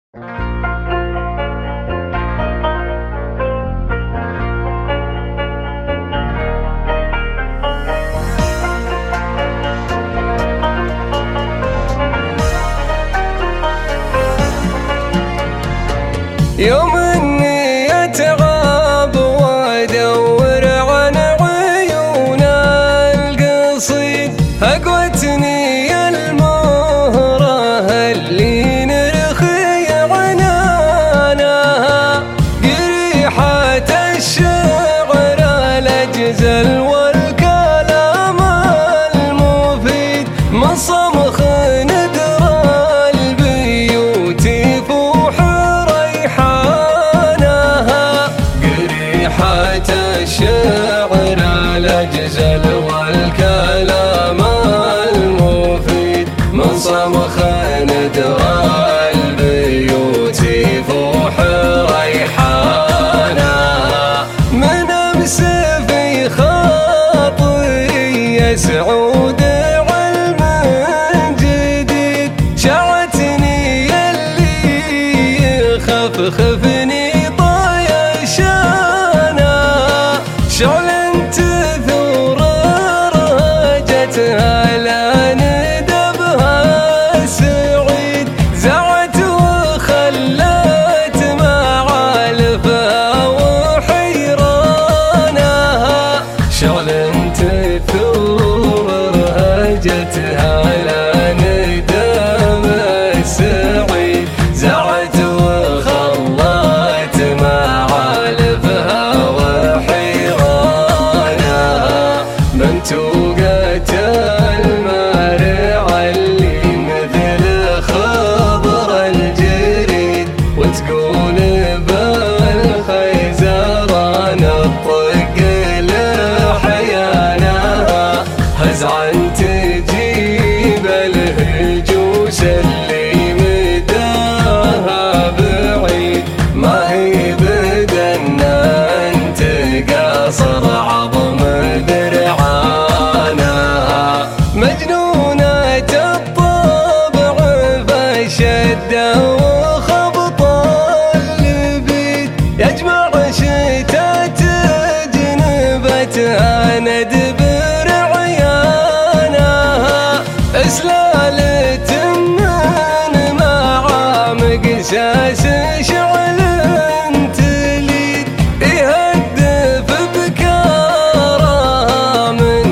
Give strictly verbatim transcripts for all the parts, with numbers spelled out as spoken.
يوم اني اتعب وادور عن عيون القصيد اقوتني المهره اللي نرخي عنانها قريحه الشعر الاجزل والكلام المفيد مصمخ ندر البيوت يفوح الشعر الأجزل والكلام المفيد من صمخ ندر البيوت يفوح ريحانها من أمس في خاطري يسعود علم جديد شعتني اللي يخفخفني شعلة تثور رهجتها لا ندبها سعيد زعت وخلت معالفها وحيرانها شعلة تثور رهجتها لا ندبها سعيد زعت وخلت معالفها منتوقة المارع اللي مثل خضر الجريد وتقول بالخيزران الطق لحيانها هزعا تجيب الهجوس اللي مداها بعيد ما هي بدن انت قاصر عظم مجنونة الطبع فشدة وخبط اللبيد يجمع شتات جنبتها ندبر عيانها اسلالة من معامق ساس شعل تليد يهدف بكارها من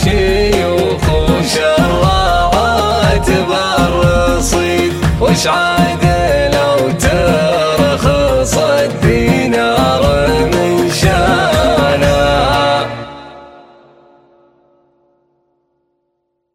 شعار